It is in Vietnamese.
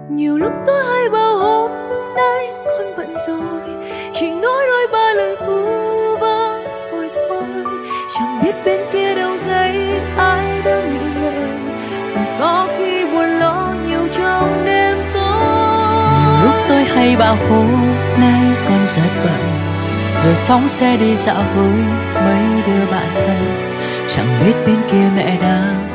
Nhiều lúc tôi hay bảo hôm nay con bận rồi, chỉ nói đôi ba lời vu vơ rồi thôi. Chẳng biết bên kia đầu dây ai đang nghĩ ngợi, rồi có khi buồn lo nhiều trong đêm tối. Nhiều lúc tôi hay bảo hôm nay con rất bận, rồi phóng xe đi dạo với mấy đứa bạn thân. Chẳng biết bên kia mẹ đang